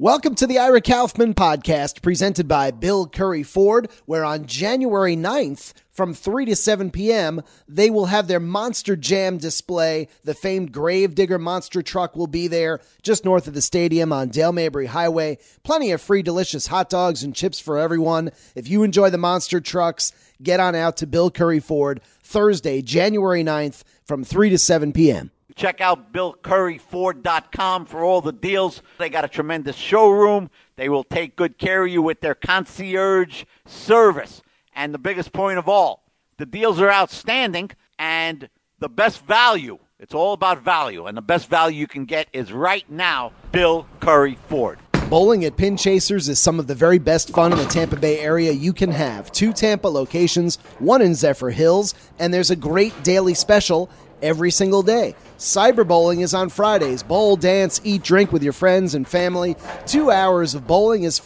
Welcome to the Ira Kaufman podcast presented by Bill Curry Ford, where on January 9th from 3 to 7 p.m., they will have their Monster Jam display. The famed Gravedigger monster truck will be there just north of the stadium on Dale Mabry Highway. Plenty of free delicious hot dogs and chips for everyone. If you enjoy the monster trucks, get on out to Bill Curry Ford Thursday, January 9th from 3 to 7 p.m. Check out BillCurryFord.com for all the deals. They got a tremendous showroom. They will take good care of you with their concierge service. And the biggest point of all, the deals are outstanding and the best value. It's all about value. And the best value you can get is right now, Bill Curry Ford. Bowling at Pin Chasers is some of the very best fun in the Tampa Bay area you can have. 2 Tampa locations, 1 in Zephyr Hills, and there's a great daily special every single day. Cyber bowling is on Fridays. Bowl, dance, eat, drink with your friends and family. 2 hours of bowling is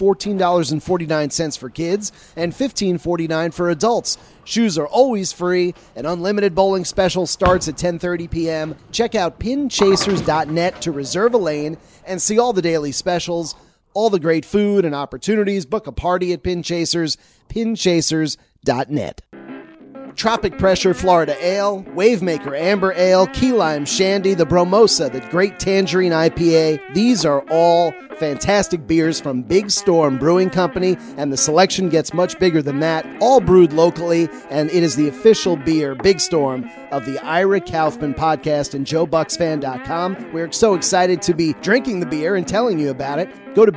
$14.49 for kids and $15.49 for adults. Shoes are always free. An unlimited bowling special starts at 10:30 p.m. Check out pinchasers.net to reserve a lane and see all the daily specials, all the great food and opportunities. Book a party at Pin Chasers, pinchasers.net. Tropic Pressure Florida Ale, Wavemaker Amber Ale, Key Lime Shandy, the Bromosa, the Great Tangerine IPA. These are all fantastic beers from Big Storm Brewing Company, and the selection gets much bigger than that. All brewed locally, and it is the official beer, Big Storm, of the Ira Kaufman podcast and JoeBucksFan.com. We're so excited to be drinking the beer and telling you about it. Go to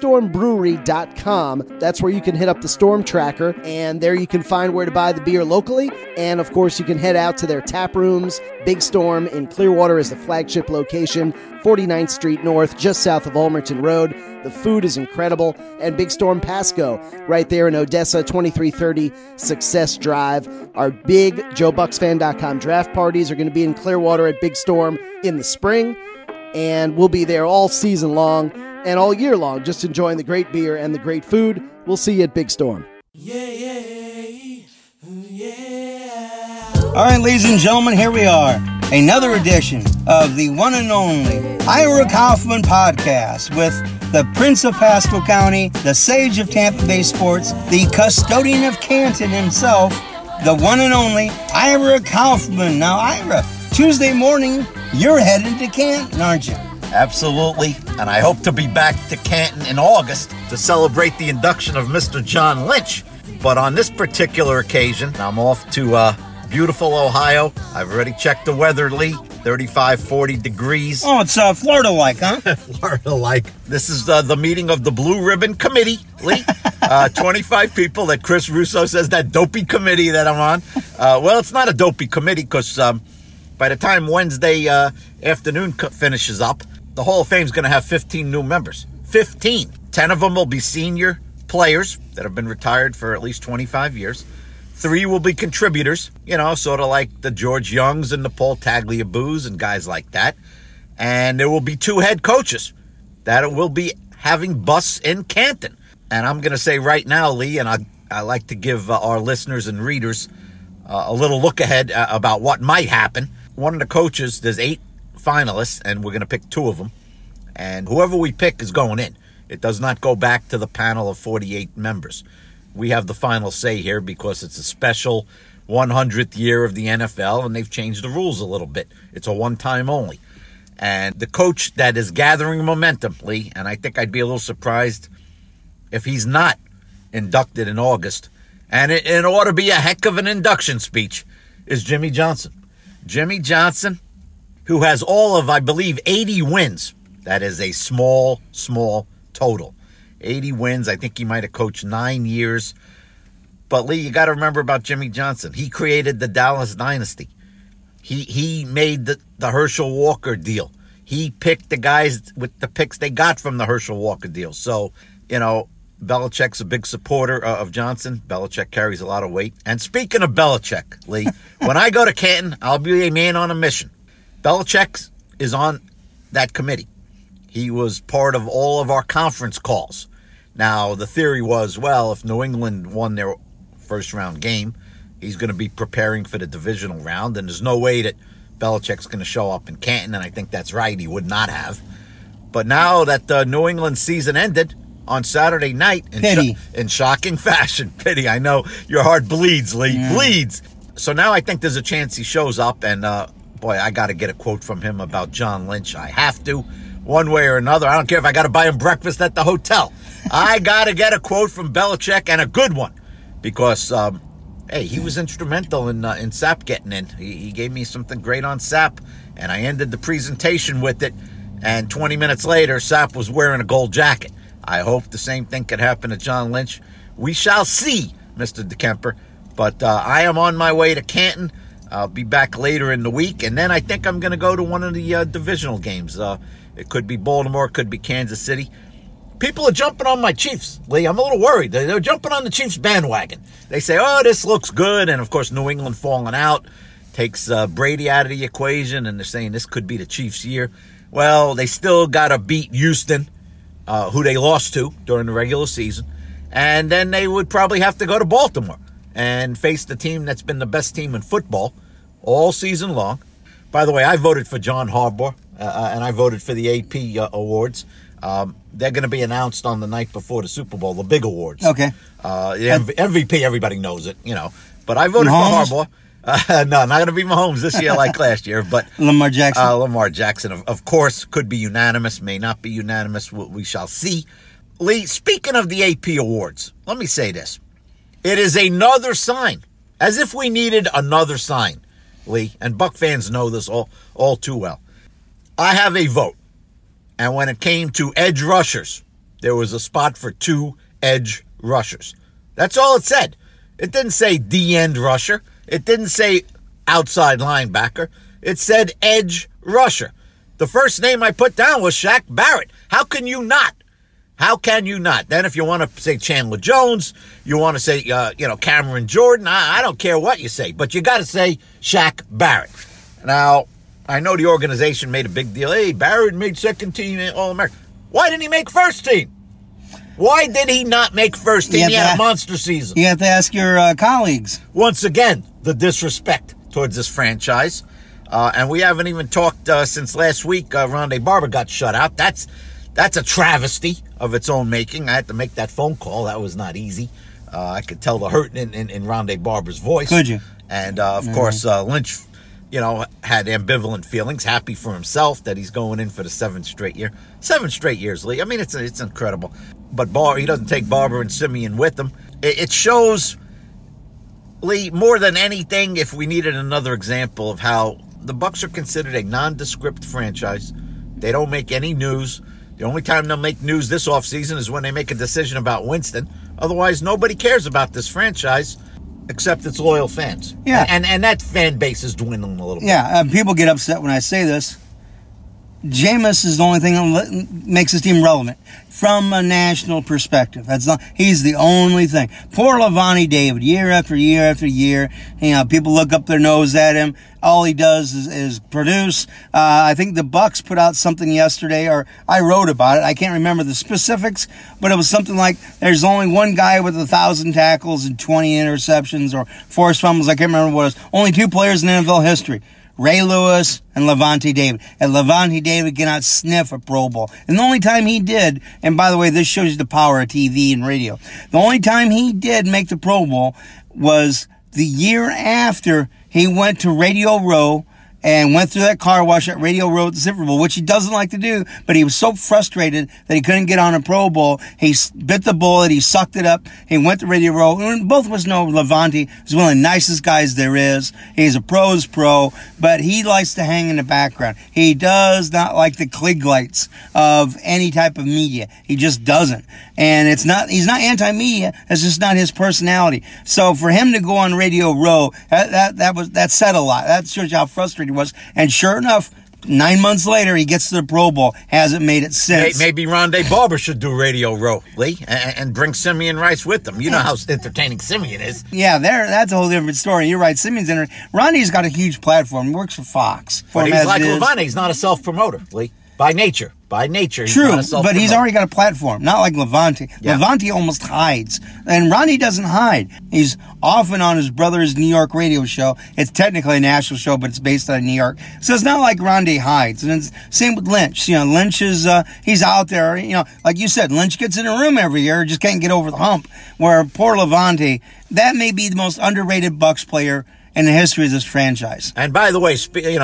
BigStormBrewery.com. That's where you can hit up the Storm Tracker, and there you can find where to buy the beer locally. And, of course, you can head out to their tap rooms. Big Storm in Clearwater is the flagship location, 49th Street North, just south of Ulmerton Road. The food is incredible. And Big Storm Pasco, right there in Odessa, 2330 Success Drive. Our big JoeBucksFan.com draft parties are going to be in Clearwater at Big Storm in the spring. And we'll be there all season long and all year long, just enjoying the great beer and the great food. We'll see you at Big Storm. All right, ladies and gentlemen, here we are. Another edition of the one and only Ira Kaufman podcast with the Prince of Pasco County, the sage of Tampa Bay sports, the custodian of Canton himself, the one and only Ira Kaufman. Now, Ira, Tuesday morning, you're headed to Canton, aren't you? Absolutely, and I hope to be back to Canton in August to celebrate the induction of Mr. John Lynch. But on this particular occasion, I'm off to beautiful Ohio. I've already checked the weather, Lee. 35, 40 degrees. Oh, it's Florida-like, huh? Florida-like. This is the meeting of the Blue Ribbon Committee, Lee. 25 people that Chris Russo says that dopey committee that I'm on. Well, it's not a dopey committee because by the time Wednesday afternoon finishes up, the Hall of Fame is going to have 15 new members. 15. 10 of them will be senior players that have been retired for at least 25 years. 3 will be contributors, sort of like the George Youngs and the Paul Tagliabues and guys like that. And there will be 2 head coaches that will be having busts in Canton. And I'm going to say right now, Lee, and I like to give our listeners and readers a little look ahead about what might happen. One of the coaches, there's 8 finalists, and we're going to pick 2 of them. And whoever we pick is going in. It does not go back to the panel of 48 members. We have the final say here because it's a special 100th year of the NFL, and they've changed the rules a little bit. It's a one-time only. And the coach that is gathering momentum, Lee, and I think I'd be a little surprised if he's not inducted in August, and it ought to be a heck of an induction speech, is Jimmy Johnson. Jimmy Johnson, who has all of, I believe, 80 wins. That is a small total. 80 wins. I think he might have coached 9 years. But, Lee, you got to remember about Jimmy Johnson. He created the Dallas Dynasty. He made the Herschel Walker deal. He picked the guys with the picks they got from the Herschel Walker deal. So, Belichick's a big supporter of Johnson. Belichick carries a lot of weight. And speaking of Belichick, Lee, when I go to Canton, I'll be a man on a mission. Belichick is on that committee. He was part of all of our conference calls. Now, the theory was, well, if New England won their first-round game, he's going to be preparing for the divisional round, and there's no way that Belichick's going to show up in Canton, and I think that's right. He would not have. But now that the New England season ended on Saturday night in shocking fashion, pity, I know your heart bleeds, Lee, bleeds. So now I think there's a chance he shows up, and boy, I got to get a quote from him about John Lynch. I have to, one way or another. I don't care if I got to buy him breakfast at the hotel. I got to get a quote from Belichick, and a good one, because hey, he was instrumental in Sapp getting in. He gave me something great on Sapp, and I ended the presentation with it. And 20 minutes later, Sapp was wearing a gold jacket. I hope the same thing could happen to John Lynch. We shall see, Mr. DeKemper. But I am on my way to Canton. I'll be back later in the week. And then I think I'm going to go to one of the divisional games. It could be Baltimore, it could be Kansas City. People are jumping on my Chiefs, Lee. I'm a little worried. They're jumping on the Chiefs bandwagon. They say, oh, this looks good. And, of course, New England falling out takes Brady out of the equation. And they're saying this could be the Chiefs' year. Well, they still got to beat Houston, who they lost to during the regular season. And then they would probably have to go to Baltimore and face the team that's been the best team in football all season long. By the way, I voted for John Harbaugh, and I voted for the AP awards. They're going to be announced on the night before the Super Bowl, the big awards. Okay. The MVP, everybody knows it, But I voted for Harbaugh. No, not going to be Mahomes this year like last year, but Lamar Jackson. Lamar Jackson, of course, could be unanimous, may not be unanimous. We shall see. Lee, speaking of the AP awards, let me say this. It is another sign, as if we needed another sign, Lee, and Buck fans know this all too well. I have a vote, and when it came to edge rushers, there was a spot for 2 edge rushers. That's all it said. It didn't say D-end rusher. It didn't say outside linebacker. It said edge rusher. The first name I put down was Shaq Barrett. How can you not? How can you not? Then if you want to say Chandler Jones, you want to say, Cameron Jordan, I don't care what you say, but you got to say Shaq Barrett. Now, I know the organization made a big deal. Hey, Barrett made second team All-American. Why didn't he make first team? Why did he not make first team? He had a monster season. You have to ask your colleagues. Once again, the disrespect towards this franchise. And we haven't even talked since last week. Rondé Barber got shut out. That's a travesty of its own making. I had to make that phone call. That was not easy. I could tell the hurt in Rondé Barber's voice. Could you? And, of course, Lynch, had ambivalent feelings, happy for himself that he's going in for the 7th straight year. 7 straight years, Lee. I mean, it's incredible. But he doesn't take Barber and Simeon with him. It shows, Lee, more than anything, if we needed another example of how the Bucs are considered a nondescript franchise. They don't make any news. The only time they'll make news this offseason is when they make a decision about Winston. Otherwise, nobody cares about this franchise except its loyal fans. Yeah. And that fan base is dwindling a little bit. Yeah, people get upset when I say this. Jameis is the only thing that makes his team relevant from a national perspective. He's the only thing. Poor Lavonte David, year after year after year. People look up their nose at him. All he does is produce. I think the Bucs put out something yesterday, or I wrote about it. I can't remember the specifics, but it was something like there's only one guy with 1,000 tackles and 20 interceptions or forced fumbles. I can't remember what it was. Only 2 players in NFL history. Ray Lewis and Lavonte David. And Lavonte David cannot sniff a Pro Bowl. And the only time he did, and by the way, this shows you the power of TV and radio. The only time he did make the Pro Bowl was the year after he went to Radio Row and went through that car wash at Radio Row at the Super Bowl, which he doesn't like to do, but he was so frustrated that he couldn't get on a Pro Bowl. He bit the bullet, he sucked it up, he went to Radio Row, and both of us know Lavonte is one of the nicest guys there is. He's a pro's pro, but he likes to hang in the background. He does not like the Klieg lights of any type of media. He just doesn't. And he's not anti-media, it's just not his personality. So for him to go on Radio Row, that said a lot. That shows you how frustrated he was. And sure enough, 9 months later, he gets to the Pro Bowl. Hasn't made it since. Maybe Rondé Barber should do Radio Row, Lee, and bring Simeon Rice with him. You know how entertaining Simeon is. Yeah, that's a whole different story. You're right. Ronde's got a huge platform. He works for Fox. But he's like Lavonte. He's not a self-promoter, Lee. By nature. He's True, not a but he's self-promoter. already got a platform, not like Levante. Yeah. Levante almost hides, and Ronnie doesn't hide. He's often on his brother's New York radio show. It's technically a national show, but it's based out of New York. So it's not like Ronnie hides. And it's same with Lynch. Lynch is, he's out there, like you said, Lynch gets in a room every year, just can't get over the hump. Where poor Levante, that may be the most underrated Bucks player in the history of this franchise. And by the way, speaking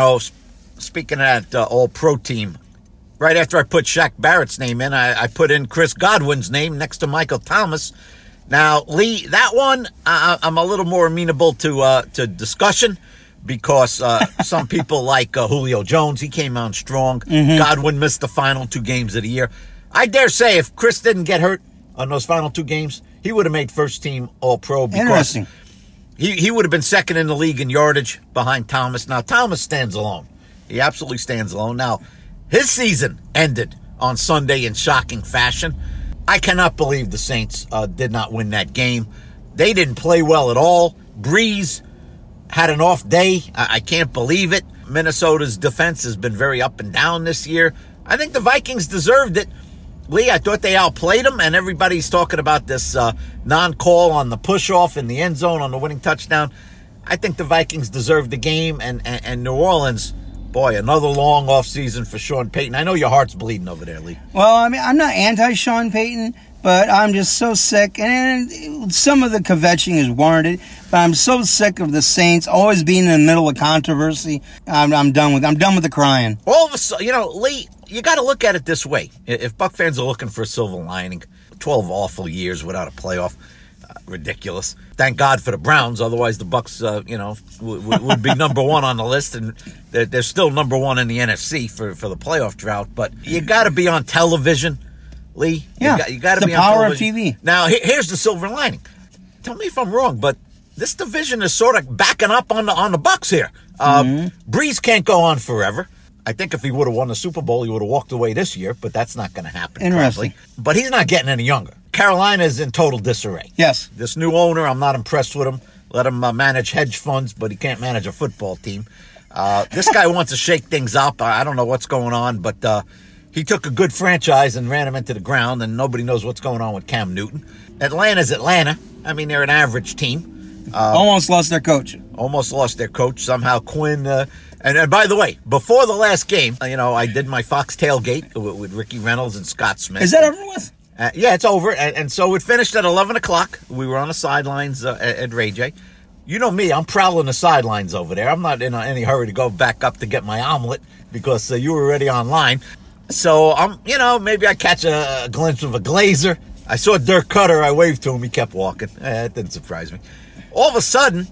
of that all-pro team, right after I put Shaq Barrett's name in, I put in Chris Godwin's name next to Michael Thomas. Now, Lee, that one I'm a little more amenable to discussion because some people like Julio Jones. He came on strong. Mm-hmm. Godwin missed the final 2 games of the year. I dare say if Chris didn't get hurt on those final 2 games, he would have made first team All-Pro because Interesting. he would have been second in the league in yardage behind Thomas. Now, Thomas stands alone. He absolutely stands alone. Now, his season ended on Sunday in shocking fashion. I cannot believe the Saints did not win that game. They didn't play well at all. Breeze had an off day. I can't believe it. Minnesota's defense has been very up and down this year. I think the Vikings deserved it. Lee, I thought they outplayed them, and everybody's talking about this non-call on the push-off in the end zone on the winning touchdown. I think the Vikings deserved the game, and New Orleans, boy, another long offseason for Sean Payton. I know your heart's bleeding over there, Lee. Well, I mean, I'm not anti-Sean Payton, but I'm just so sick. And some of the kvetching is warranted, but I'm so sick of the Saints always being in the middle of controversy. I'm done with the crying. All of a sudden, Lee, you got to look at it this way. If Buck fans are looking for a silver lining, 12 awful years without a playoff, ridiculous. Thank God for the Browns. Otherwise, the Bucks, would be number one on the list, and they're still number one in the NFC for the playoff drought. But you got to be on television, Lee. Yeah, you got to be the power on of television. TV. Now, here's the silver lining. Tell me if I'm wrong, but this division is sort of backing up on the Bucks here. Breeze can't go on forever. I think if he would have won the Super Bowl, he would have walked away this year, but that's not going to happen. Interesting. Probably. But he's not getting any younger. Carolina is in total disarray. Yes. This new owner, I'm not impressed with him. Let him manage hedge funds, but he can't manage a football team. This guy wants to shake things up. I don't know what's going on, but he took a good franchise and ran him into the ground, and nobody knows what's going on with Cam Newton. Atlanta's Atlanta. I mean, they're an average team. Almost lost their coach. Almost lost their coach. Somehow Quinn... And by the way, before the last game, I did my Fox tailgate with Ricky Reynolds and Scott Smith. Is that over with? Yeah, it's over. And so it finished at 11 o'clock. We were on the sidelines at Ray J. You know me, I'm prowling the sidelines over there. I'm not in any hurry to go back up to get my omelet because you were already online. So, maybe I catch a glimpse of a Glazer. I saw Dirk Cutter. I waved to him. He kept walking. It didn't surprise me. All of a sudden...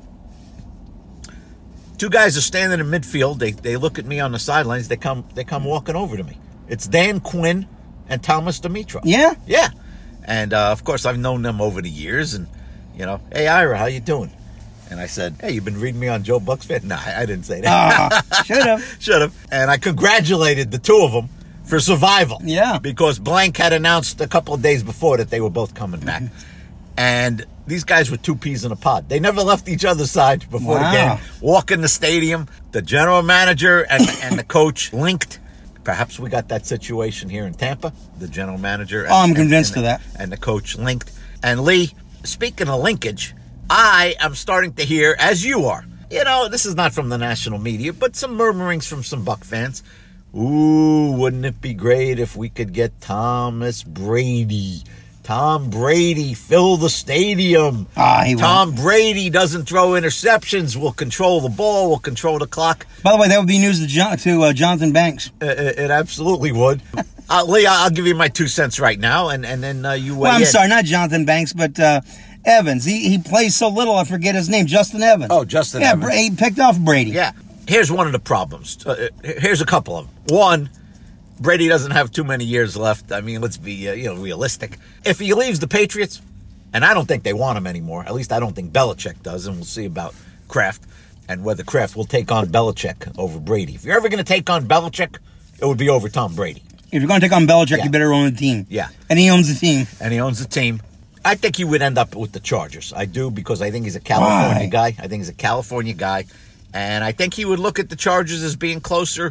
2 guys are standing in midfield. They look at me on the sidelines. They come walking over to me. It's Dan Quinn and Thomas Dimitroff. Yeah? Yeah. And, of course, I've known them over the years. And, hey, Ira, how you doing? And I said, hey, you been reading me on Joe Buck's fan? Nah, I didn't say that. Should have. Should have. And I congratulated the 2 of them for survival. Yeah. Because Blank had announced a couple of days before that they were both coming back. And these guys were 2 peas in a pod. They never left each other's side before the game. Walk in the stadium, the general manager and the coach linked. Perhaps we got that situation here in Tampa. The general manager. I'm convinced of that. And the coach linked. And Lee, speaking of linkage, I am starting to hear, as you are, this is not from the national media, but some murmurings from some Buck fans. Ooh, wouldn't it be great if we could get Thomas Brady? Tom Brady, fill the stadium. Tom Brady doesn't throw interceptions. We'll control the ball. We'll control the clock. By the way, that would be news to Jonathan Banks. It absolutely would. Lee, I'll give you my 2 cents right now, and then you weigh Well, I'm in. sorry, not Jonathan Banks, but Evans. He plays so little, I forget his name. Justin Evans. Oh, Justin Evans. Yeah, he picked off Brady. Yeah. Here's one of the problems. Here's a couple of them. One, Brady doesn't have too many years left. I mean, let's be realistic. If he leaves the Patriots, and I don't think they want him anymore, at least I don't think Belichick does, and we'll see about Kraft and whether Kraft will take on Belichick over Brady. If you're ever going to take on Belichick, it would be over Tom Brady. If you're going to take on Belichick, Yeah. you better own the team. Yeah. And he owns the team. And he owns the team. I think he would end up with the Chargers. I do, because I think he's a California guy. And I think he would look at the Chargers as being closer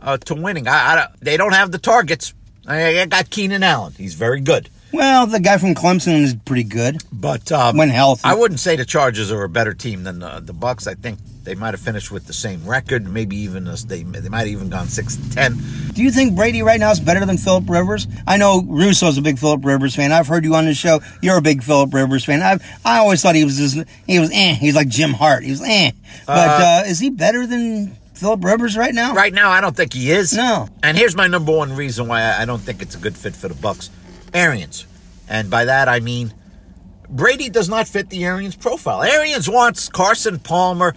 to winning. They don't have the targets. I got Keenan Allen. He's very good. Well, the guy from Clemson is pretty good. But when healthy. I wouldn't say the Chargers are a better team than the Bucks. I think they might have finished with the same record. Maybe even they might have even gone 6-10. Do you think Brady right now is better than Phillip Rivers? I know Russo's a big Phillip Rivers fan. I've heard you on the show. You're a big Phillip Rivers fan. I always thought he was He's like Jim Hart. He was But is he better than Phillip Rivers right now? Right now, I don't think he is. No. And here's my number one reason why I don't think it's a good fit for the Bucks. Arians. And by that, I mean Brady does not fit the Arians profile. Arians wants Carson Palmer,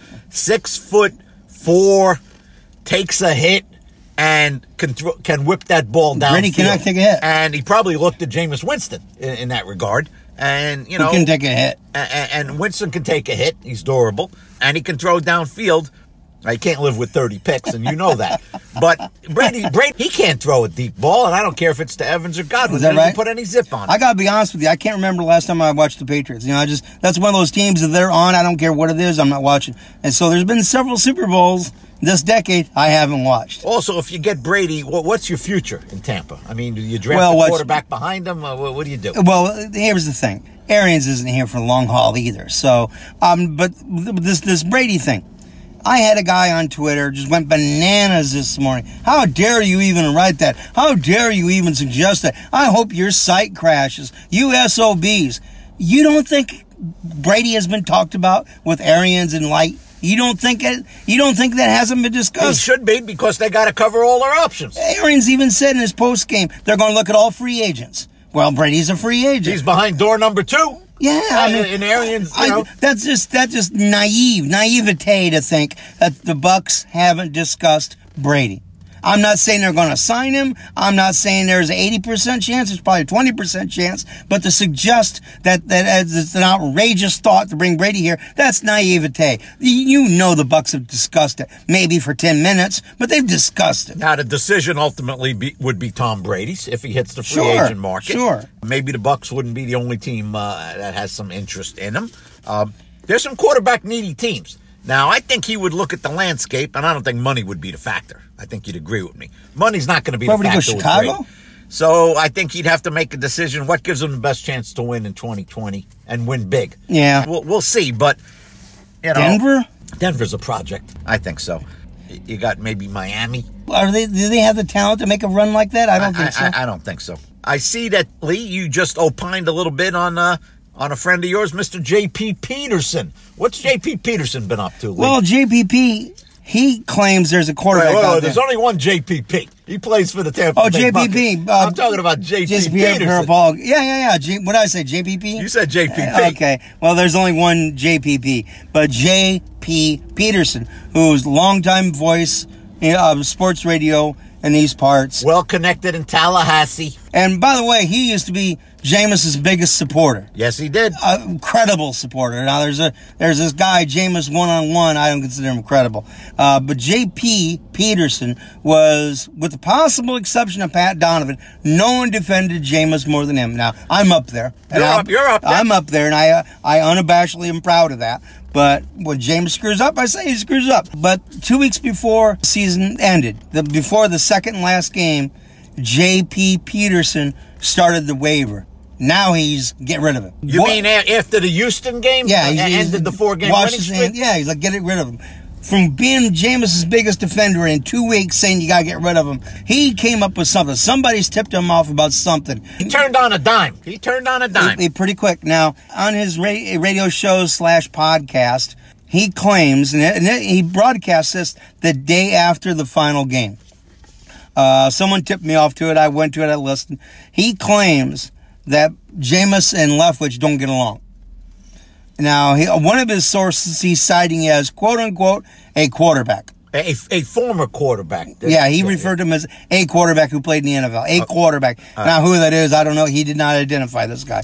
6'4", takes a hit, and can whip that ball down. Brady cannot take a hit. And he probably looked at Jameis Winston in that regard. And, you know. He can take a hit. And Winston can take a hit. He's durable. And he can throw downfield. I can't live with 30 picks, and you know that. But Brady, he can't throw a deep ball, and I don't care if it's to Evans or Godwin. Is that right? Put any zip on it. I got to be honest with you. I can't remember the last time I watched the Patriots. You know, that's one of those teams that they're on. I don't care what it is. I'm not watching. And so there's been several Super Bowls this decade I haven't watched. Also, if you get Brady, what's your future in Tampa? I mean, do you draft a quarterback behind him? What do you do? Well, here's the thing. Arians isn't here for the long haul either. So, but this Brady thing. I had a guy on Twitter just went bananas this morning. How dare you even write that? How dare you even suggest that? I hope your site crashes. You SOBs. You don't think Brady has been talked about with Arians and Light? You don't think that hasn't been discussed? It should be, because they got to cover all their options. Arians even said in his post game they're going to look at all free agents. Well, Brady's a free agent. He's behind door number 2. Yeah, I mean, in Arians, you know. That's just naivete to think that the Bucks haven't discussed Brady. I'm not saying they're going to sign him. I'm not saying there's an 80% chance. There's probably a 20% chance. But to suggest that it's an outrageous thought to bring Brady here, that's naivete. You know the Bucks have discussed it. Maybe for 10 minutes, but they've discussed it. Now, the decision ultimately would be Tom Brady's if he hits the free agent market. Sure. Maybe the Bucks wouldn't be the only team that has some interest in him. There's some quarterback-needy teams. Now, I think he would look at the landscape, and I don't think money would be the factor. I think you'd agree with me. Money's not going to be the factor. Go Chicago? So I think he'd have to make a decision. What gives him the best chance to win in 2020 and win big? Yeah. We'll see, but, you know. Denver? Denver's a project. I think so. You got maybe Miami. Do they have the talent to make a run like that? I don't think so. I don't think so. I see that, Lee, you just opined a little bit on a friend of yours, Mr. J.P. Peterson. What's J.P. Peterson been up to, Lee? Well, JPP, he claims there's a quarterback out there. There's only one JPP. He plays for the Tampa Bay JPP. I'm talking about J.P. Peterson. Yeah. What did I say, JPP? You said JPP. Okay. Well, there's only one JPP. But J.P. Peterson, who's longtime voice of sports radio in these parts. Well connected in Tallahassee. And by the way, he used to be Jameis's biggest supporter. Yes, he did. Credible supporter. Now, there's this guy, Jameis one-on-one. I don't consider him credible. But J.P. Peterson was, with the possible exception of Pat Donovan, no one defended Jameis more than him. Now, I'm up there. You're up there. I'm up there, and I unabashedly am proud of that. But when Jameis screws up, I say he screws up. But 2 weeks before the season ended, before the second and last game, J.P. Peterson started the waiver. Now get rid of him. You mean after the Houston game? Yeah. Ended the 4-game winning streak? Yeah, he's like, get rid of him. From being Jameis's biggest defender in 2 weeks saying you got to get rid of him, he came up with something. Somebody's tipped him off about something. He turned on a dime. Pretty quick. Now, on his radio shows / podcast, he claims, and he broadcasts this the day after the final game. Someone tipped me off to it. I went to it. I listened. He claims that Jameis and Leftwich don't get along. Now, one of his sources he's citing as, quote unquote, a quarterback. A former quarterback. Yeah, he referred to him as a quarterback who played in the NFL. A quarterback. Now, who that is, I don't know. He did not identify this guy.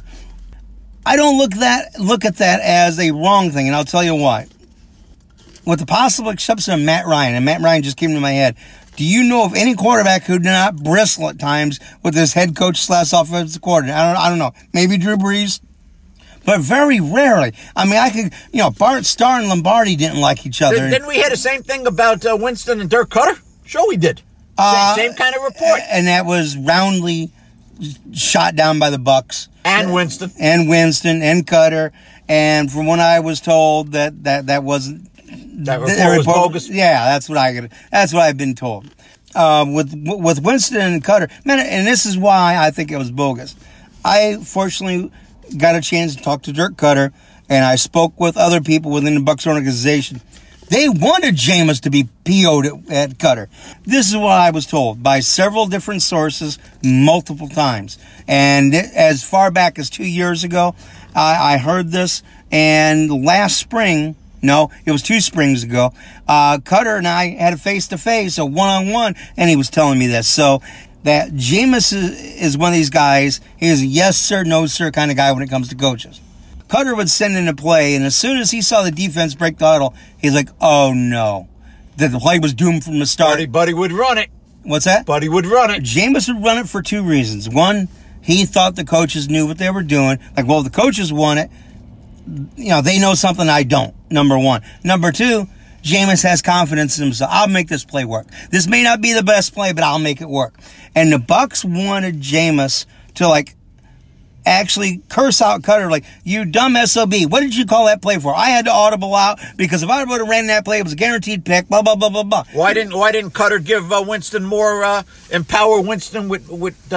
I don't look at that as a wrong thing, and I'll tell you why. With the possible exception of Matt Ryan, and Matt Ryan just came to my head, do you know of any quarterback who did not bristle at times with his head coach / offensive coordinator? I don't know. Maybe Drew Brees. But very rarely. I mean, Bart Starr and Lombardi didn't like each other. Didn't we hear the same thing about Winston and Dirk Cutter? Sure we did. Same kind of report. And that was roundly shot down by the Bucks. And Winston. And Cutter. And from what I was told, that wasn't... That report was bogus? Yeah, that's what I've been told. With Winston and Cutter, man, and this is why I think it was bogus. I fortunately got a chance to talk to Dirk Cutter, and I spoke with other people within the Bucks organization. They wanted Jameis to be PO'd at Cutter. This is what I was told by several different sources multiple times. And as far back as 2 years ago, I heard this. And last spring, no, it was 2 springs ago, Cutter and I had a face-to-face, a one-on-one, and he was telling me this. So that Jameis is one of these guys. He is a yes, sir, no, sir kind of guy when it comes to coaches. Cutter would send in a play, and as soon as he saw the defense break the huddle, he's like, oh, no. That the play was doomed from the start. Buddy would run it. What's that? Buddy would run it. Jameis would run it for 2 reasons. One, he thought the coaches knew what they were doing. Like, well, if the coaches want it, they know something I don't, number one. Number 2, Jameis has confidence in himself. I'll make this play work. This may not be the best play, but I'll make it work. And the Bucks wanted Jameis to, actually curse out Cutter, you dumb SOB. What did you call that play for? I had to audible out because if I would have ran that play, it was a guaranteed pick, blah, blah, blah, blah, blah. Why didn't Cutter give Winston more, empower Winston with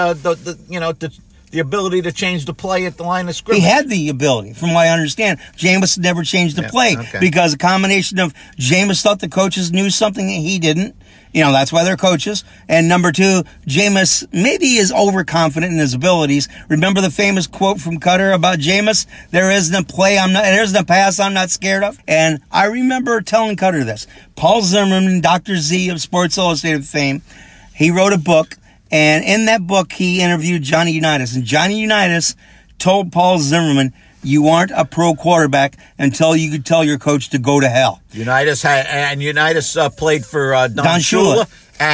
the ability to change the play at the line of scrimmage? He had the ability, from what I understand. Jameis never changed the play because a combination of Jameis thought the coaches knew something that he didn't. That's why they're coaches. And number 2, Jameis maybe is overconfident in his abilities. Remember the famous quote from Cutter about Jameis? There isn't a pass I'm not scared of. And I remember telling Cutter this. Paul Zimmerman, Dr. Z of Sports Illustrated fame, he wrote a book. And in that book, he interviewed Johnny Unitas. And Johnny Unitas told Paul Zimmerman, you aren't a pro quarterback until you could tell your coach to go to hell. Unitas played for Don Shula.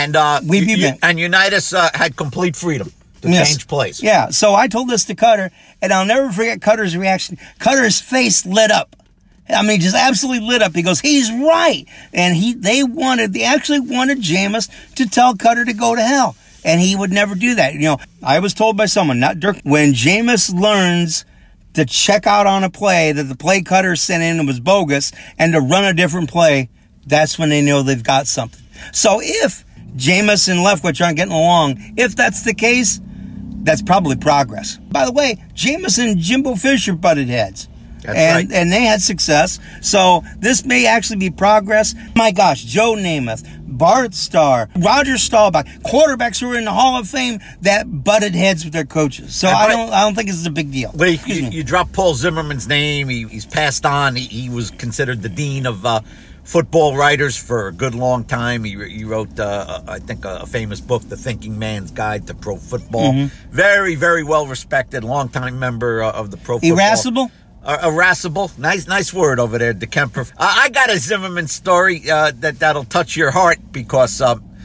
And Unitas had complete freedom to change plays. Yeah, so I told this to Cutter, and I'll never forget Cutter's reaction. Cutter's face lit up. I mean, just absolutely lit up. He goes, he's right. And they actually wanted Jameis to tell Cutter to go to hell. And he would never do that. I was told by someone, not Dirk, when Jameis learns to check out on a play that the play Cutter sent in was bogus and to run a different play, that's when they know they've got something. So if Jameis and Leftwich aren't getting along, if that's the case, that's probably progress. By the way, Jameis and Jimbo Fisher butted heads. That's right. And they had success. So this may actually be progress. My gosh, Joe Namath, Bart Starr, Roger Staubach, quarterbacks who were in the Hall of Fame that butted heads with their coaches. So I don't think it's a big deal. Lee, you dropped Paul Zimmerman's name. He's passed on. He was considered the dean of football writers for a good long time. He wrote, I think, a famous book, The Thinking Man's Guide to Pro Football. Mm-hmm. Very, very well respected, longtime member of the Pro Football. Irascible? Irascible. Nice word over there, DeKemper. I got a Zimmerman story that'll touch your heart because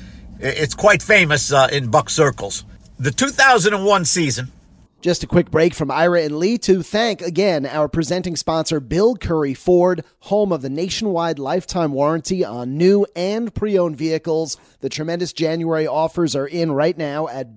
it's quite famous in Buck circles. The 2001 season. Just a quick break from Ira and Lee to thank again our presenting sponsor, Bill Curry Ford, home of the nationwide lifetime warranty on new and pre-owned vehicles. The tremendous January offers are in right now at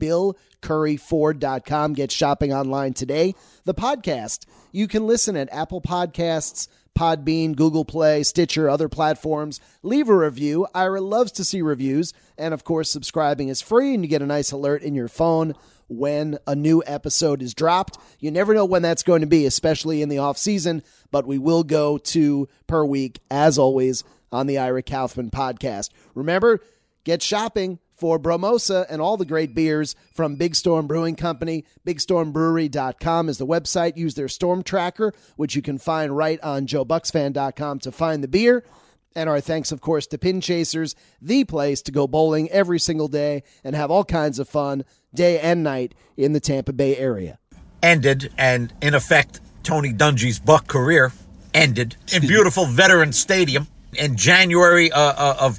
BillCurryFord.com. Get shopping online today. The podcast, you can listen at Apple Podcasts, Podbean, Google Play, Stitcher, other platforms. Leave a review. Ira loves to see reviews. And of course, subscribing is free and you get a nice alert in your phone when a new episode is dropped. You never know when that's going to be, especially in the off season, but we will go 2 per week, as always, on the Ira Kaufman podcast. Remember, get shopping for Bromosa and all the great beers from Big Storm Brewing Company. BigStormBrewery.com is the website. Use their Storm Tracker, which you can find right on JoeBucksFan.com to find the beer. And our thanks, of course, to Pin Chasers, the place to go bowling every single day and have all kinds of fun, day and night, in the Tampa Bay area. Ended, and in effect, Tony Dungy's Buck career ended in beautiful Veterans Stadium in January of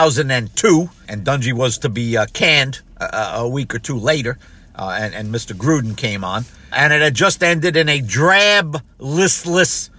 2002. And Dungy was to be canned a week or 2 later, and Mr. Gruden came on. And it had just ended in a drab, listless,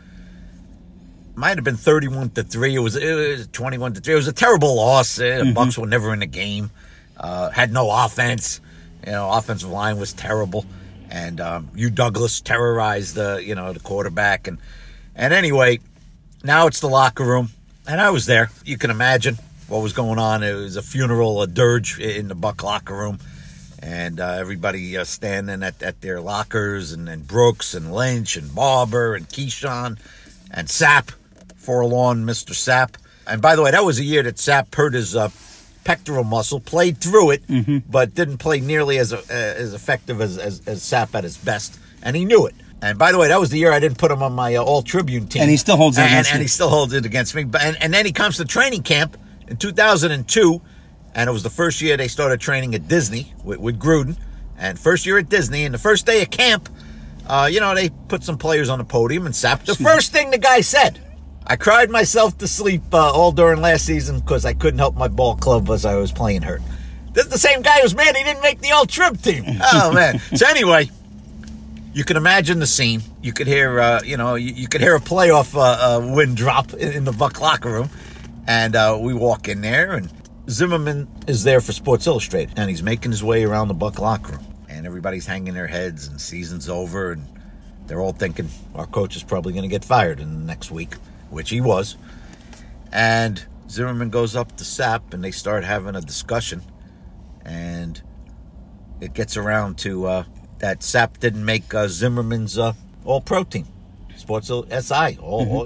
might have been 31-3. It was 21-3. It was a terrible loss. The Bucks were never in the game. had no offense. Offensive line was terrible. And Hugh Douglas terrorized the quarterback. And anyway, now it's the locker room. And I was there. You can imagine what was going on. It was a funeral, a dirge in the Buck locker room. And everybody standing at their lockers, and Brooks and Lynch and Barber and Keyshawn and Sapp, forlorn Mr. Sapp. And by the way, that was a year that Sapp hurt his pectoral muscle, played through it, but didn't play nearly as effective as Sapp at his best. And he knew it. And by the way, that was the year I didn't put him on my All-Tribune team. And he still holds it against me. And he still holds it against me. And then he comes to training camp in 2002, and it was the first year they started training at Disney with Gruden. And first year at Disney, and the first day of camp, they put some players on the podium, and Sapp, the first thing the guy said, I cried myself to sleep all during last season because I couldn't help my ball club as I was playing hurt. This is the same guy who's mad he didn't make the All-Trib team. Oh, man. So anyway, you can imagine the scene. You could hear, you could hear a playoff win drop in the Buck locker room. And we walk in there, and Zimmerman is there for Sports Illustrated, and he's making his way around the Buck locker room. And everybody's hanging their heads, and season's over, and they're all thinking our coach is probably going to get fired in the next week, which he was. And Zimmerman goes up to Sapp, and they start having a discussion, and it gets around to that Sapp didn't make Zimmerman's All-Pro team, Sports SI,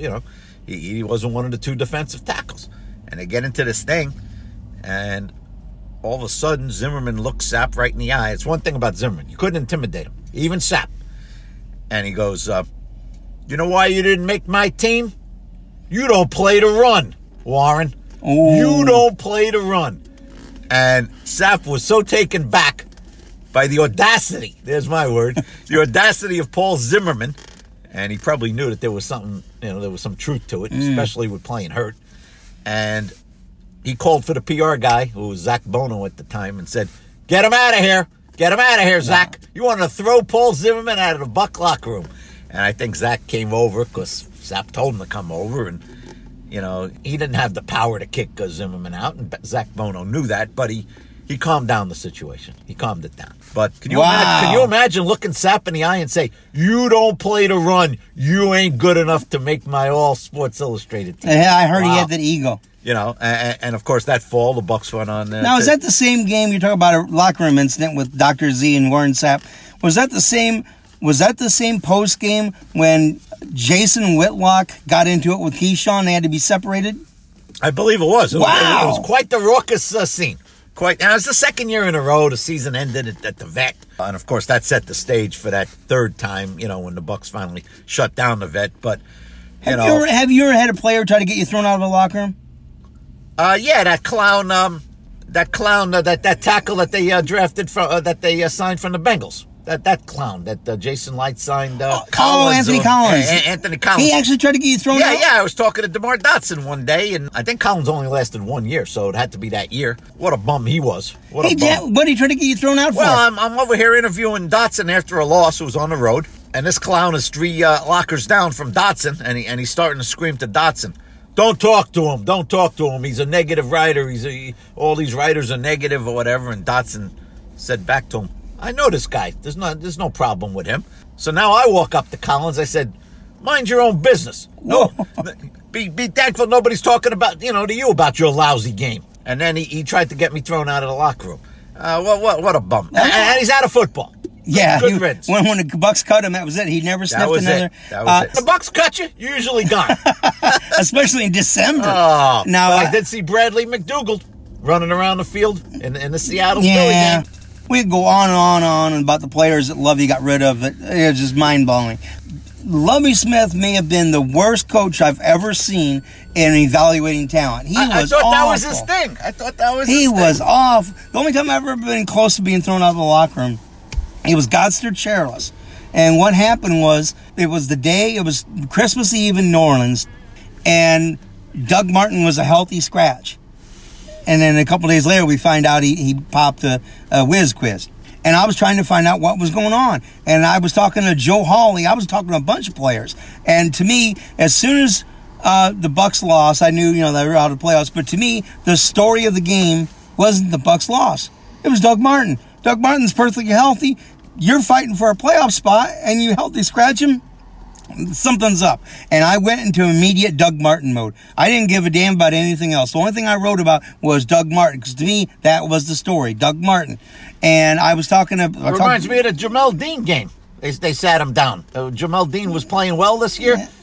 he wasn't one of the two defensive tackles. And they get into this thing, and all of a sudden, Zimmerman looks Sapp right in the eye. It's one thing about Zimmerman. You couldn't intimidate him, even Sapp. And he goes, you know why you didn't make my team? You don't play to run, Warren. Ooh. You don't play to run. And Sapp was so taken back by the audacity, there's my word, the audacity of Paul Zimmerman. And he probably knew that there was something, there was some truth to it, especially with playing hurt. And he called for the PR guy, who was Zach Bono at the time, and said, get him out of here. Get him out of here, Zach. You wanted to throw Paul Zimmerman out of the Buck locker room. And I think Zach came over because Sapp told him to come over. And, he didn't have the power to kick Zimmerman out. And Zach Bono knew that, but he calmed down the situation. He calmed it down. But can you imagine looking Sapp in the eye and say, you don't play to run. You ain't good enough to make my All Sports Illustrated team. Yeah, I heard he had that ego. And of course that fall the Bucks went on. Now, is that the same game you're talking about, a locker room incident with Dr. Z and Warren Sapp? Was that the same post game when Jason Whitlock got into it with Keyshawn? They had to be separated? I believe it was. Wow. It was quite the raucous scene. And it was the second year in a row the season ended at the Vet. And, of course, that set the stage for that third time, when the Bucks finally shut down the Vet. But, Have you ever had a player try to get you thrown out of a locker room? Yeah, that clown, that tackle that they drafted from, that they signed from the Bengals. That clown that Jason Light signed. Anthony Collins. Anthony Collins. He actually tried to get you thrown out? Yeah, I was talking to DeMar Dotson one day, and I think Collins only lasted 1 year, so it had to be that year. What a bum he was. What did he try to get you thrown out for? Well, I'm over here interviewing Dotson after a loss who was on the road, and this clown is 3 lockers down from Dotson, and he's starting to scream to Dotson, don't talk to him. Don't talk to him. He's a negative writer. All these writers are negative or whatever. And Dotson said back to him, I know this guy. There's no problem with him. So now I walk up to Collins. I said, mind your own business. No, be thankful nobody's talking about, to you about your lousy game. And then he tried to get me thrown out of the locker room. What a bum. And he's out of football. Yeah, Good riddance. When the Bucks cut him, that was it. He never sniffed another. That was it. The Bucks cut you, you're usually gone. Especially in December. Oh, now I did see Bradley McDougall running around the field in the Seattle Philly game. We could go on and on about the players that Lovey got rid of. It's just mind-blowing. Lovey Smith may have been the worst coach I've ever seen in evaluating talent. I thought that was his thing. He was off. The only time I've ever been close to being thrown out of the locker room, he was Godster chairless. And what happened was, it was Christmas Eve in New Orleans, and Doug Martin was a healthy scratch. And then a couple days later, we find out he popped a whiz quiz. And I was trying to find out what was going on. And I was talking to Joe Hawley. I was talking to a bunch of players. And to me, as soon as the Bucks lost, I knew, they were out of the playoffs. But to me, the story of the game wasn't the Bucks loss. It was Doug Martin. Doug Martin's perfectly healthy. You're fighting for a playoff spot, and you healthy scratch him. Something's up. And I went into immediate Doug Martin mode. I didn't give a damn about anything else. The only thing I wrote about was Doug Martin, because to me, that was the story. Doug Martin. And I was talking to... Reminds me of the Jamel Dean game. They sat him down. Jamel Dean was playing well this year. Yeah.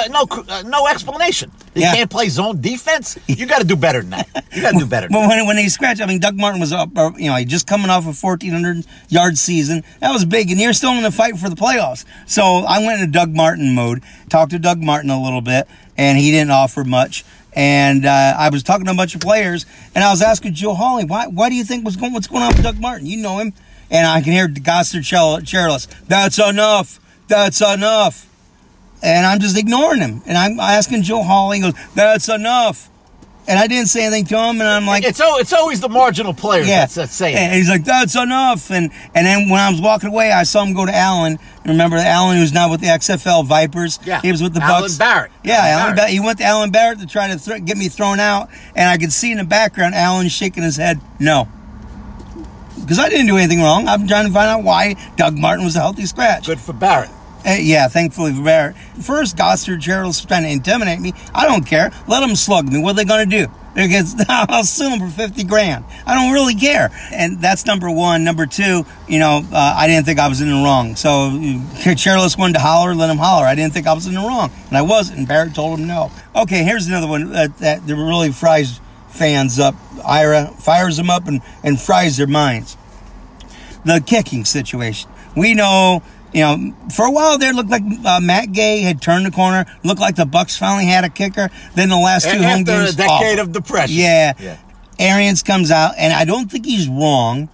No explanation. He can't play zone defense. You got to do better than that. You got to do better. Well, when he scratched, I mean, Doug Martin was up. He just coming off a 1,400-yard season. That was big, and you're still in the fight for the playoffs. So I went into Doug Martin mode. Talked to Doug Martin a little bit, and he didn't offer much. And I was talking to a bunch of players, and I was asking Joe Hawley, why do you think what's going on with Doug Martin? You know him. And I can hear Gossard Cherilus, that's enough. That's enough. And I'm just ignoring him. And I'm asking Joe Hawley, he goes, that's enough. And I didn't say anything to him. And I'm like... It's always the marginal player that's saying it. And he's like, that's enough. And then when I was walking away, I saw him go to Allen. Remember Allen, who's now with the XFL Vipers? Yeah. He was with the Alan Bucks. Barrett. Yeah, Alan Barrett. He went to Alan Barrett to try to get me thrown out. And I could see in the background, Alan shaking his head, no. Because I didn't do anything wrong. I'm trying to find out why Doug Martin was a healthy scratch. Good for Barrett. Yeah, thankfully for Barrett. First, Gossard Cherilus was trying to intimidate me. I don't care. Let them slug me. What are they going to do? I'll sue them for $50,000. I don't really care. And that's number one. Number two, I didn't think I was in the wrong. So Cherilus wanted to holler, let him holler. I didn't think I was in the wrong. And I wasn't. And Barrett told him no. Okay, here's another one that really fries fans up. Ira fires them up and fries their minds. The kicking situation. We know, for a while there, it looked like Matt Gay had turned the corner. Looked like the Bucks finally had a kicker. Then the last two home games, after a decade of depression. Yeah. Arians comes out, and I don't think he's wrong.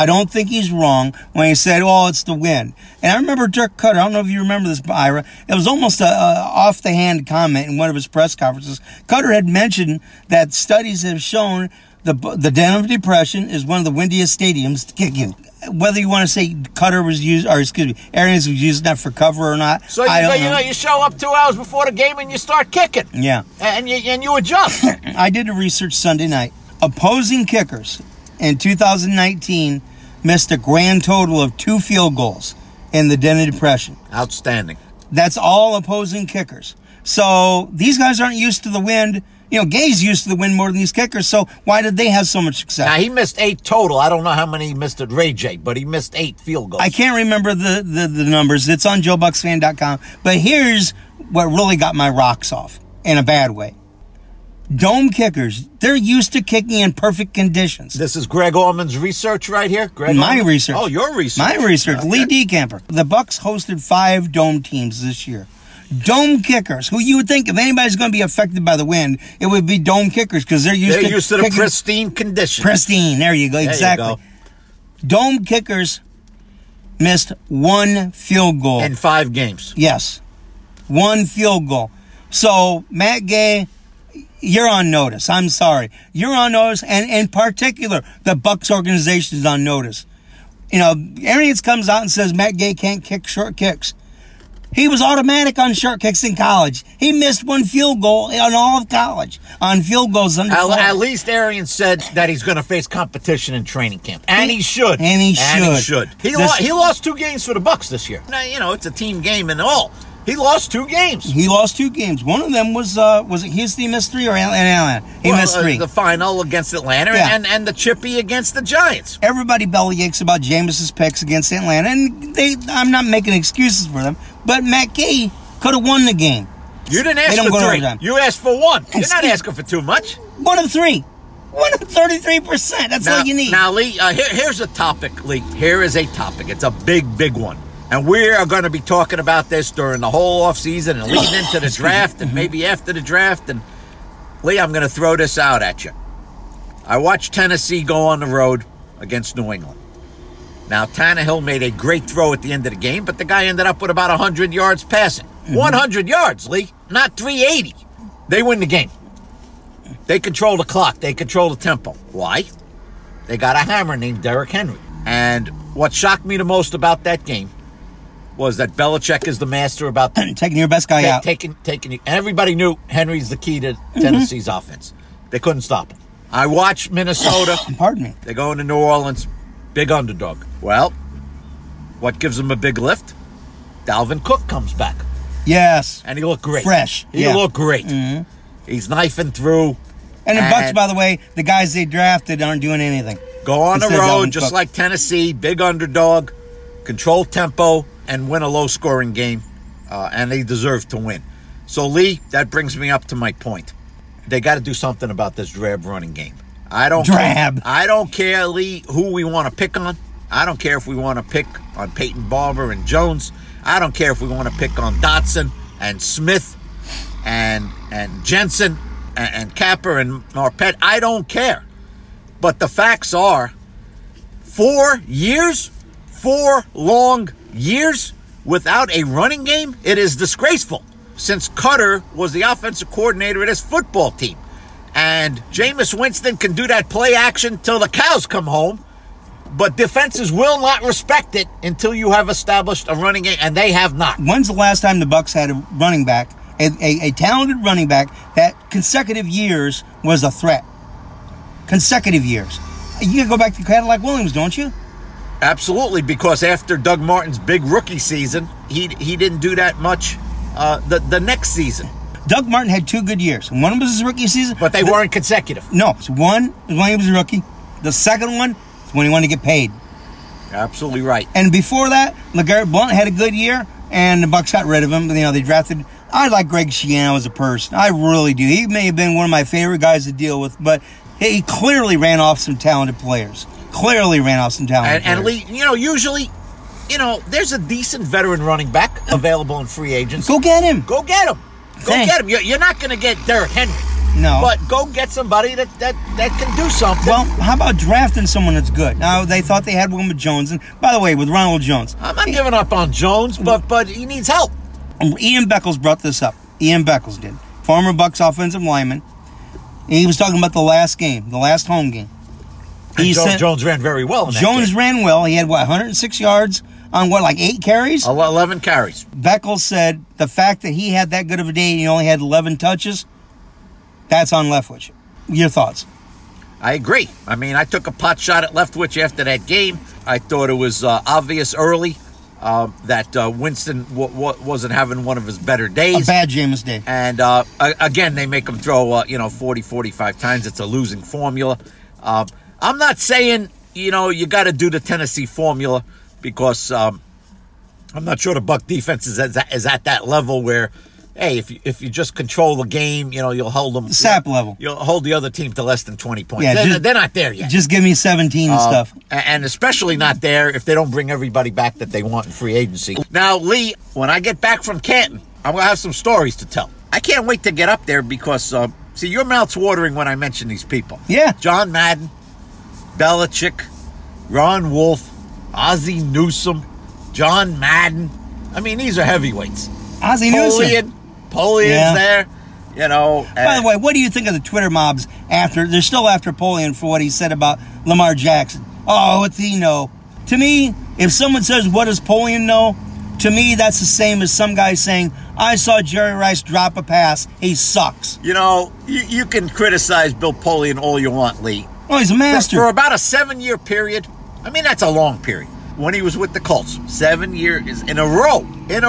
When he said, "Oh, it's the wind." And I remember Dirk Cutter. I don't know if you remember this, Ira. It was almost a off-the-hand comment in one of his press conferences. Cutter had mentioned that studies have shown the den of depression is one of the windiest stadiums to kick in. Whether you want to say Cutter was used, or Arians was using that for cover or not, so you show up 2 hours before the game and you start kicking. Yeah, and you adjust. I did a research Sunday night. Opposing kickers in 2019 missed a grand total of 2 field goals in the den of depression. Outstanding. That's all opposing kickers. So these guys aren't used to the wind. Gay's used to the wind more than these kickers, so why did they have so much success? Now, he missed 8 total. I don't know how many he missed at Ray J, but he missed 8 field goals. I can't remember the numbers. It's on JoeBucksFan.com. But here's what really got my rocks off in a bad way. Dome kickers, they're used to kicking in perfect conditions. This is Greg Orman's research right here? Research. Oh, your research. My research. Okay. Lee Decamper. The Bucks hosted 5 dome teams this year. Dome kickers, who you would think if anybody's going to be affected by the wind, it would be dome kickers because they're used to the pristine condition. Pristine, there you go, exactly. You go. Dome kickers missed 1 field goal. In 5 games. Yes, 1 field goal. So, Matt Gay, you're on notice. I'm sorry. You're on notice, and in particular, the Bucks organization is on notice. Arians comes out and says Matt Gay can't kick short kicks. He was automatic on short kicks in college. He missed 1 field goal in all of college on field goals. At least Arians said that he's going to face competition in training camp, and he should. He lost 2 games for the Bucks this year. Now, it's a team game and all. He lost 2 games. One of them was it Houston? He missed 3 or Atlanta? He missed 3. The final against Atlanta and the chippy against the Giants. Everybody bellyaches about Jameis's picks against Atlanta, and I'm not making excuses for them, but Matt Gay could have won the game. You didn't ask for 3. You asked for 1. You're not asking for too much. 1 of 3. 1 of 33%. That's all you need. Now, Lee, here's a topic, Lee. Here is a topic. It's a big, big one. And we are going to be talking about this during the whole offseason and leading into the draft and maybe after the draft. And, Lee, I'm going to throw this out at you. I watched Tennessee go on the road against New England. Now, Tannehill made a great throw at the end of the game, but the guy ended up with about 100 yards passing. 100 yards, Lee, not 380. They win the game. They control the clock. They control the tempo. Why? They got a hammer named Derrick Henry. And what shocked me the most about that game was that Belichick is the master about taking your best guy out. Taking everybody knew Henry's the key to Tennessee's offense. They couldn't stop him. I watched Minnesota. Pardon me. They go into New Orleans. big underdog. Well, what gives them a big lift? Dalvin Cook comes back. Yes. And he looked great. Fresh. He looked great. Mm-hmm. He's knifing through. And the Bucs, by the way, the guys they drafted aren't doing anything. Go on the road, just like Tennessee, big underdog, control tempo, and win a low-scoring game. And they deserve to win. So, Lee, that brings me up to my point. They got to do something about this drab running game. I don't care, Lee, who we want to pick on. I don't care if we want to pick on Peyton Barber and Jones. I don't care if we want to pick on Dotson and Smith and Jensen and Capper and Marpet. I don't care. But the facts are 4 long years without a running game, it is disgraceful. Since Cutter was the offensive coordinator of this football team. And Jameis Winston can do that play action till the cows come home. But defenses will not respect it until you have established a running game, and they have not. When's the last time the Bucs had a running back, a talented running back, that consecutive years was a threat? Consecutive years. You can go back to Cadillac Williams, don't you? Absolutely, because after Doug Martin's big rookie season, he didn't do that much the next season. Doug Martin had 2 good years. One was his rookie season. But they weren't consecutive. No. So one was when he was a rookie. The second one was when he wanted to get paid. Absolutely right. And before that, LeGarrette Blount had a good year, and the Bucs got rid of him. You know, they drafted... I like Greg Schiano as a person. I really do. He may have been one of my favorite guys to deal with, but he clearly ran off some talented players. And Lee, usually, there's a decent veteran running back available in free agents. Go get him. You're not going to get Derrick Henry. No. But go get somebody that can do something. Well, how about drafting someone that's good? Now, they thought they had one with Jones. And by the way, with Ronald Jones. I'm not giving up on Jones, but he needs help. Ian Beckles brought this up. Ian Beckles did. Former Bucs offensive lineman. He was talking about the last home game. Jones ran very well in that Jones game. ran well. He had, 106 yards on 8 carries? 11 carries. Beckles said the fact that he had that good of a day and he only had 11 touches, that's on Leftwich. Your thoughts? I agree. I mean, I took a pot shot at Leftwich after that game. I thought it was obvious early that Winston wasn't having one of his better days. A bad Jameis day. And, again, they make him throw, 40, 45 times. It's a losing formula. I'm not saying, you got to do the Tennessee formula because I'm not sure the Buck defense is at that level where, hey, if you just control the game, you'll hold them. SAP level. You'll hold the other team to less than 20 points. Yeah, they're not there yet. Just give me 17 and stuff. And especially not there if they don't bring everybody back that they want in free agency. Now, Lee, when I get back from Canton, I'm going to have some stories to tell. I can't wait to get up there because, see, your mouth's watering when I mention these people. Yeah. John Madden, Belichick, Ron Wolf, Ozzie Newsome, John Madden. I mean, these are heavyweights. Ozzie Newsome. Polian's there, By the way, what do you think of the Twitter mobs after? They're still after Polian for what he said about Lamar Jackson. Oh, what's he know? To me, if someone says, what does Polian know? To me, that's the same as some guy saying, I saw Jerry Rice drop a pass. He sucks. You can criticize Bill Polian all you want, Lee. Oh, he's a master. For about a 7-year period, I mean, that's a long period. When he was with the Colts, 7 years in a row.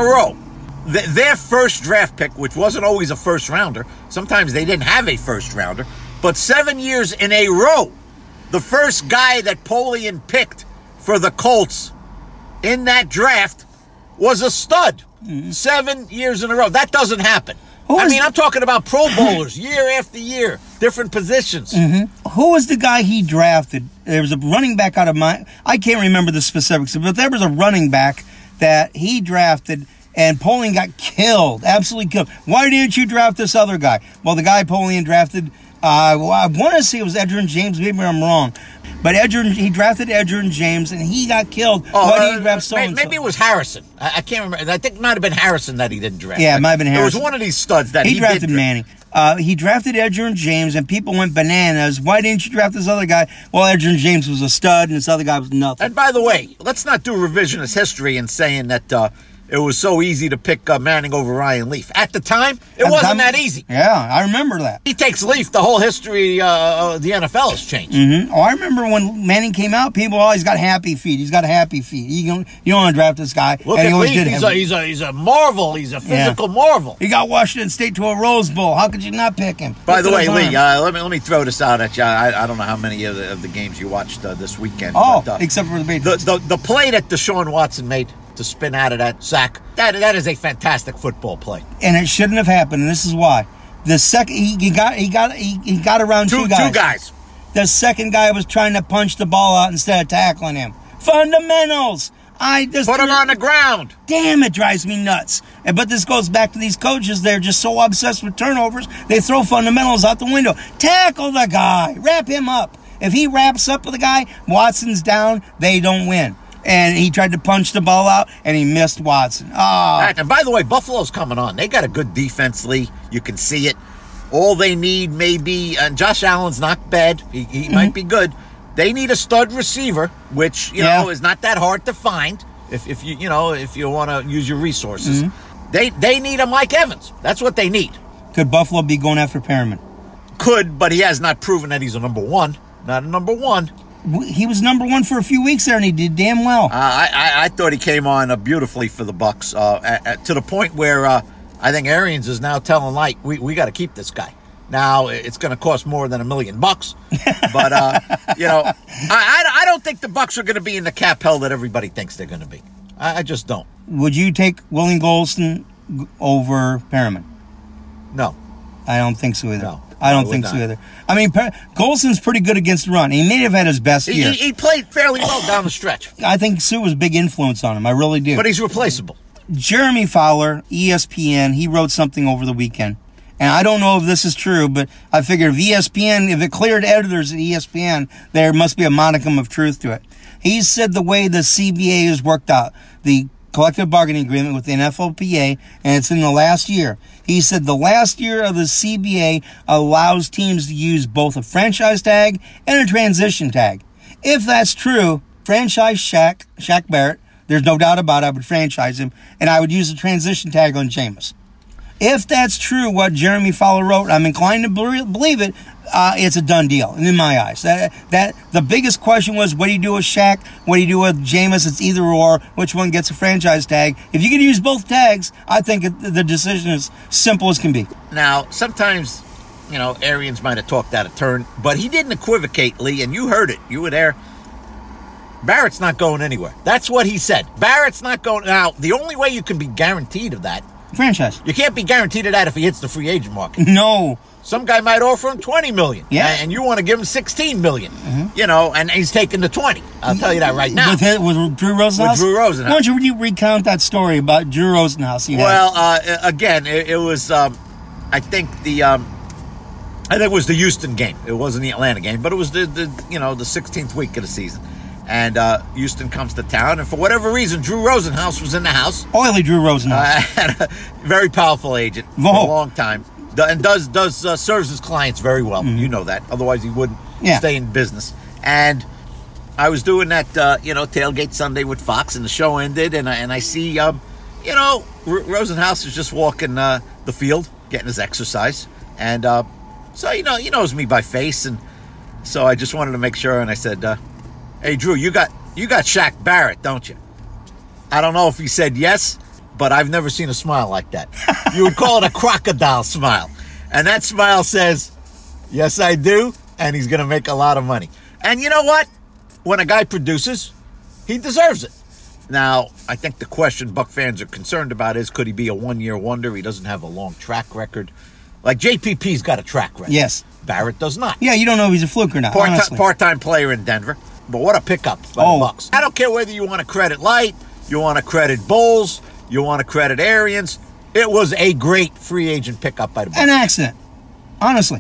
Their first draft pick, which wasn't always a first rounder, sometimes they didn't have a first rounder, but 7 years in a row, the first guy that Polian picked for the Colts in that draft was a stud. 7 years in a row. That doesn't happen. I'm talking about Pro Bowlers year after year, different positions. Mm-hmm. Who was the guy he drafted? There was a running back out of I can't remember the specifics, but there was a running back that he drafted, and Polian got killed, absolutely killed. Why didn't you draft this other guy? Well, the guy Polian drafted, I want to say it was Edgerrin James. Maybe I'm wrong. But he drafted Edgerrin James, and he got killed. Why did he draft so-and-so? Maybe it was Harrison. I can't remember. I think it might have been Harrison that he didn't draft. Yeah, it might have been Harrison. There was one of these studs that he drafted Manning. He drafted Edgerrin James, and people went bananas. Why didn't you draft this other guy? Well, Edgerrin James was a stud, and this other guy was nothing. And by the way, let's not do revisionist history in saying that it was so easy to pick Manning over Ryan Leaf. At the time, it wasn't that easy. Yeah, I remember that. He takes Leaf, the whole history of the NFL has changed. Mm-hmm. Oh, I remember when Manning came out, people always got happy feet. He's got a happy feet. You don't want to draft this guy. Look and at he always Leaf. did He's a marvel. He's a physical marvel. He got Washington State to a Rose Bowl. How could you not pick him? By the way, Lee, let me throw this out at you. I don't know how many of the games you watched this weekend. Oh, but, except for the Patriots. The play that Deshaun Watson made to spin out of that sack, that is a fantastic football play. And it shouldn't have happened, and this is why. The second he got around two guys. Two guys. The second guy was trying to punch the ball out instead of tackling him. Fundamentals. Put him on the ground. Damn, it drives me nuts. But this goes back to these coaches. They're just so obsessed with turnovers, they throw fundamentals out the window. Tackle the guy. Wrap him up. If he wraps up with the guy, Watson's down, they don't win. And he tried to punch the ball out, and he missed Watson. Oh. And by the way, Buffalo's coming on. They got a good defense, Lee. You can see it. All they need may be, and Josh Allen's not bad. He might be good. They need a stud receiver, which you know is not that hard to find if you want to use your resources. They need a Mike Evans. That's what they need. Could Buffalo be going after Perriman? Could, but he has not proven that he's a number one. Not a number one. He was number one for a few weeks there, and he did damn well. I thought he came on beautifully for the Bucs, to the point where I think Arians is now telling Light, we got to keep this guy. Now it's going to cost more than $1 million, but I don't think the Bucs are going to be in the cap hell that everybody thinks they're going to be. I just don't. Would you take Willie Golston over Perriman? No, I don't think so either. No, I don't think so either. I mean, Golston's pretty good against the run. He may have had his best year. He played fairly well down the stretch. I think Sue was a big influence on him. I really do. But he's replaceable. Jeremy Fowler, ESPN, he wrote something over the weekend. And I don't know if this is true, but I figure if it cleared editors at ESPN, there must be a modicum of truth to it. He said the way the CBA has worked out, the collective bargaining agreement with the NFLPA, and it's in the last year. He said the last year of the CBA allows teams to use both a franchise tag and a transition tag. If that's true, franchise Shaq Barrett, there's no doubt about it, I would franchise him, and I would use a transition tag on Jameis. If that's true, what Jeremy Fowler wrote, I'm inclined to believe it. It's a done deal, in my eyes. That the biggest question was, what do you do with Shaq? What do you do with Jameis? It's either or. Which one gets a franchise tag? If you can use both tags, I think the decision is simple as can be. Now, sometimes, Arians might have talked out of turn, but he didn't equivocate, Lee, and you heard it. You were there. Barrett's not going anywhere. That's what he said. Barrett's not going. Now, the only way you can be guaranteed of that, franchise. You can't be guaranteed of that if he hits the free agent market. No. Some guy might offer him $20 million. Yeah. And you want to give him $16 million. And he's taking the 20. I'll tell you that right now. With Drew Rosenhaus? With Drew Rosenhaus. Why don't you recount that story about Drew Rosenhaus? Again, it was, I think it was the Houston game. It wasn't the Atlanta game, but it was the 16th week of the season. And Houston comes to town, and for whatever reason, Drew Rosenhaus was in the house. Oily Drew Rosenhaus. Very powerful agent for a long time, and does serves his clients very well. You know that. Otherwise, he wouldn't stay in business. And I was doing that, tailgate Sunday with Fox, and the show ended, and I see, Rosenhaus is just walking the field, getting his exercise, and so he knows me by face, and so I just wanted to make sure, and I said, "Hey, Drew, you got Shaq Barrett, don't you?" I don't know if he said yes, but I've never seen a smile like that. You would call it a crocodile smile. And that smile says, yes, I do, and he's going to make a lot of money. And you know what? When a guy produces, he deserves it. Now, I think the question Buck fans are concerned about is, could he be a one-year wonder? He doesn't have a long track record. Like, JPP's got a track record. Yes. Barrett does not. Yeah, you don't know if he's a fluke or not, Part-time player in Denver. But what a pickup by the Bucks. I don't care whether you want to credit Light, you want to credit Bowles, you want to credit Arians. It was a great free agent pickup by the Bucks. An accident. Honestly.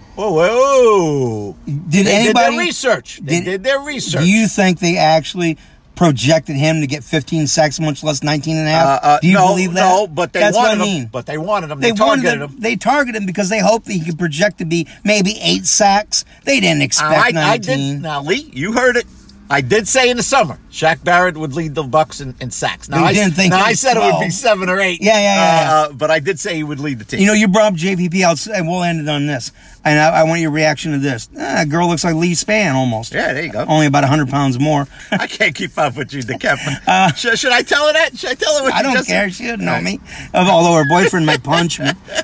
Whoa. Did They anybody... did their research. They did their research. Do you think they actually projected him to get 15 sacks, much less 19 and a half? Do you believe that? No, but That's wanted what I mean. him. But they wanted him. They targeted him. They targeted him because they hoped that he could project to be maybe 8 sacks. They didn't expect 19. I didn't. Now, Lee, you heard it. I did say in the summer, Shaq Barrett would lead the Bucks in sacks. Now, I didn't think I said it would be 7 or 8. Yeah. But I did say he would lead the team. You know, you brought up JPP, and we'll end it on this. And I want your reaction to this. Girl looks like Lee Spann almost. Yeah, there you go. Only about 100 pounds more. I can't keep up with you, DeKepman. Should I tell her that? Should I tell her what I don't care. She doesn't know me. Although her boyfriend might punch me.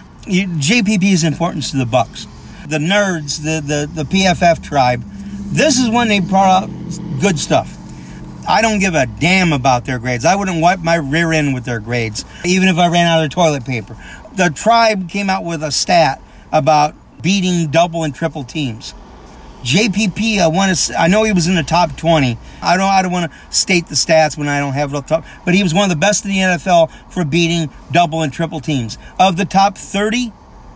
JPP's importance to the Bucks. The nerds, the PFF tribe, this is when they brought up good stuff. I don't give a damn about their grades. I wouldn't wipe my rear end with their grades, even if I ran out of toilet paper. The tribe came out with a stat about beating double and triple teams. JPP, I know he was in the top 20. I don't want to state the stats when I don't have it up top, but he was one of the best in the NFL for beating double and triple teams. Of the top 30,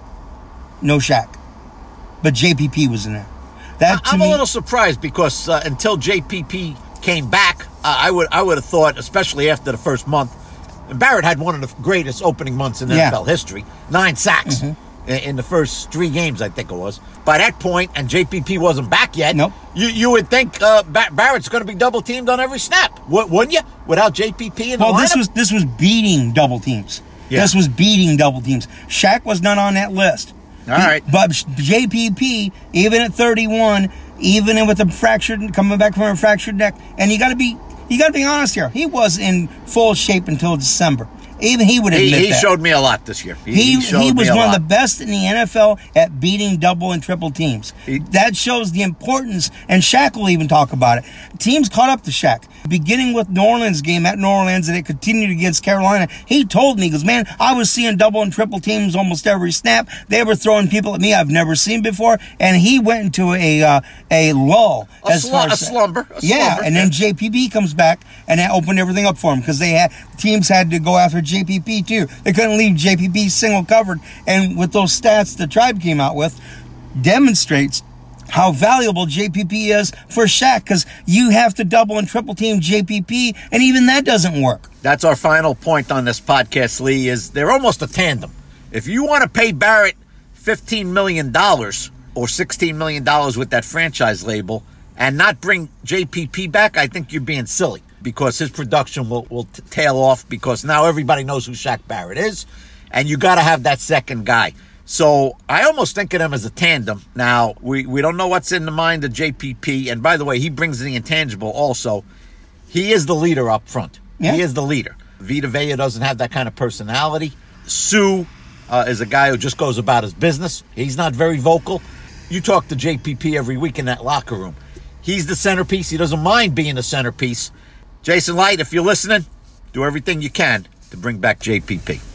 no Shaq, but JPP was in there. I'm a little surprised because until JPP came back, I would have thought, especially after the first month, Barrett had one of the greatest opening months in NFL history. 9 sacks in the first 3 games, I think it was. By that point, and JPP wasn't back yet, nope. You would think Barrett's going to be double teamed on every snap, wouldn't you? Without JPP in the lineup? This was beating double teams. Yeah. This was beating double teams. Shaq was not on that list. All right. But JPP, even at 31, even with coming back from a fractured neck, and you got to be honest here. He was in full shape until December. Even he would admit that. He showed me a lot this year. He was one of the best in the NFL at beating double and triple teams. That shows the importance, and Shaq will even talk about it. Teams caught up to Shaq. Beginning with New Orleans game at New Orleans, and it continued against Carolina. He told me, he goes, man, I was seeing double and triple teams almost every snap. They were throwing people at me I've never seen before, and he went into a lull. A slumber. And then JPP comes back, and that opened everything up for him because teams had to go after JPP too. They couldn't leave JPP single covered, and with those stats the tribe came out with, demonstrates how valuable JPP is for Shaq, because you have to double and triple team JPP, and even that doesn't work. That's our final point on this podcast, Lee, is they're almost a tandem. If you want to pay Barrett $15 million or $16 million with that franchise label and not bring JPP back, I think you're being silly, because his production will tail off, because now everybody knows who Shaq Barrett is, and you got to have that second guy. So I almost think of them as a tandem. Now, we don't know what's in the mind of JPP. And by the way, he brings the intangible also. He is the leader up front. Yeah. He is the leader. Vita Vea doesn't have that kind of personality. Sue is a guy who just goes about his business. He's not very vocal. You talk to JPP every week in that locker room. He's the centerpiece. He doesn't mind being the centerpiece. Jason Light, if you're listening, do everything you can to bring back JPP.